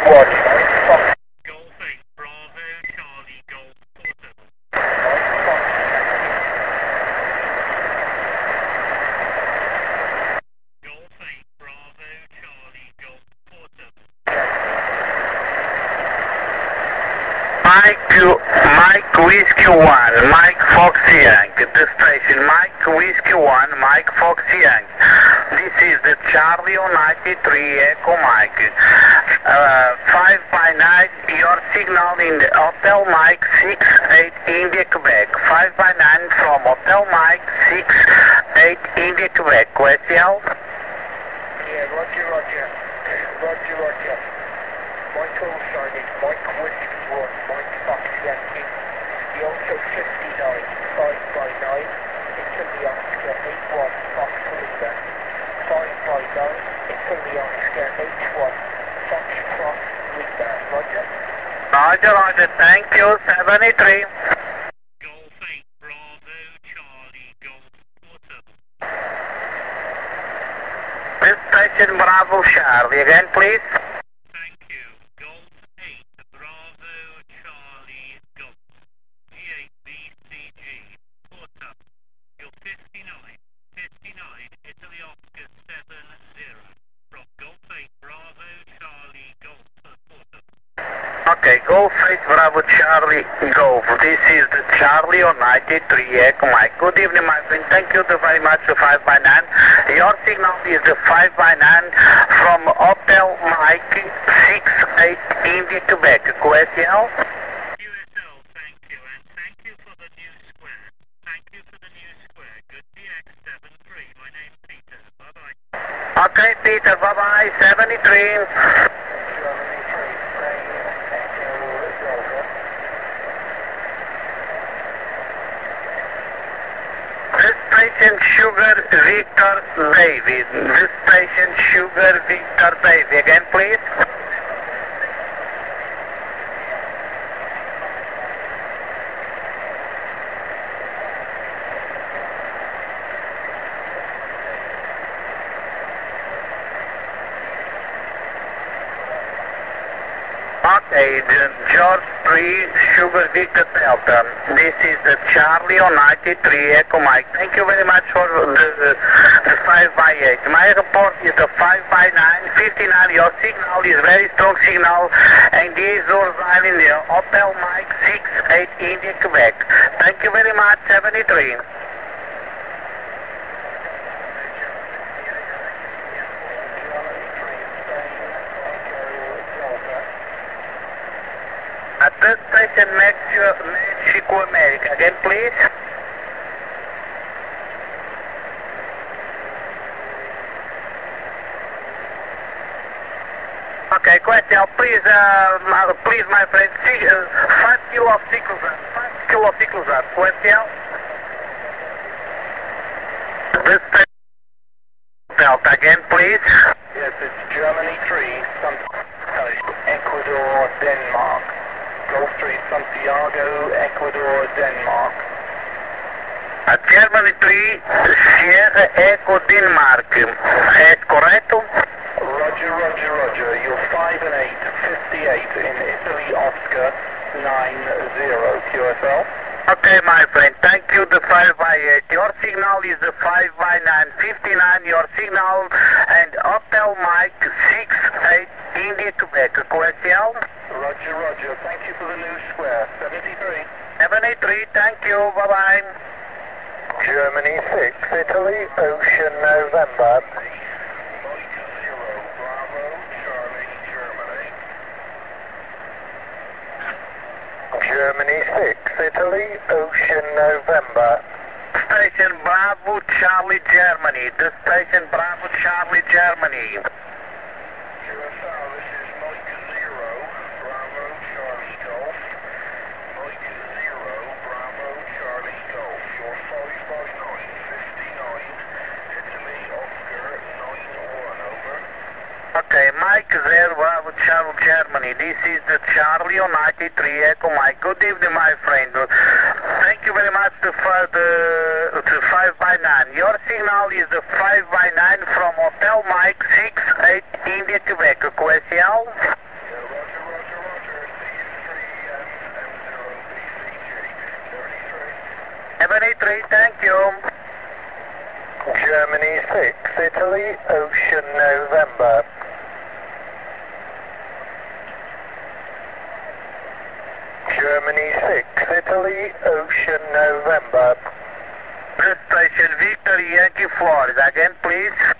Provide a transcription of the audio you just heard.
1, Mike. Golf 8, Bravo, Charlie, Golf, Portable. Golf 8, Bravo, Charlie, Golf, Portable. Mike Whiskey 1, Mike Foxy Yankee, the station Mike Whiskey 1, Mike Foxy Yankee. This is the Charlie on 93 Echo Mike. 5 by 9, your signal in the Hotel Mike 68 India Quebec. 5 by 9 from Hotel Mike 68 India Quebec. QSL? Yeah, Roger. Michael signage, Mike Whiskey 1, Mike Foxy Yankee. The also 59, 5 by 9, Italy Oscar 81, Fox Lima. 5 by 9, Italy Oscar H1, Foxtrot Lima. Roger? Roger, thank you, 73. Golf 8, Bravo, Charlie, Golf, Portable. This station Bravo Charlie, again please. Thank you. Golf 8, Bravo, Charlie, Golf. G8BCG, Portable. You're 59, Italy Oscar 70. From Golf 8, Bravo, Charlie, Golf, Portable. Okay, Golf 8 Bravo Charlie Golf. This is the Charlie on 93 Echo Mike. Good evening, my friend. Thank you very much, the 5 by 9. Your signal is the 5 by 9 from Hotel Mike 68 India Quebec. QSL? QSL, thank you. And thank you for the new square. Good DX73. My name's Peter. Bye-bye. Okay, Peter. Bye-bye. 73. This station Sugar Victor Baby. This station Sugar Victor Baby. Again, please. Okay, the George 3 Sugar Victor Delta. This is the Charlie on 93 Echo Mike. Thank you very much for the 5 by 8. My report is the 5 by 9, 59. Your signal is very strong signal, and this is in the Hotel Mike 68 India Quebec. Thank you very much, 73. At this station, Mexico, America. Again, please. Okay, question. Please, my friend, 5 kilo of cyclozan. 5 kilo of cyclozan. Question. This station, Delta. Again, please. Yes, it's Germany 3, Ecuador, Denmark. Golf 3, Santiago, Ecuador, Denmark. Germany 3, Sierra Echo, Denmark. È corretto? Roger. You're 5 and 8, 58 in Italy, Oscar 90, QSL. Okay, my friend, thank you, the 5 by 8. Your signal is the 5 by 9, 59, your signal, and Hotel Mike 68, India, Quebec. QSL? Roger. Thank you for the new square. 73. 73, thank you, bye-bye. Germany 6, Italy, Ocean, November. Germany 6, Italy, Ocean, November. Station Bravo, Charlie, Germany. The station Bravo, Charlie, Germany. QSL, this is Mike 0, Bravo, Charlie, Golf. Mike 0, Bravo, Charlie, Golf. You're 5 by 9, 59. Italy, Oscar, 91, over. Okay, Mike 0, Bravo, Charlie, Germany. This is the Charlie on 93 Echo Mike. Good evening, my friend. Thank you very much for the 5 by 9. Your signal is the 5 by 9 from Hotel Mike 68 India, Quebec. QSL? Yeah, 73, thank you. Germany 6, Italy, Ocean November. Germany 6, Italy, Ocean November. This station Victor Yankee Florida, again please.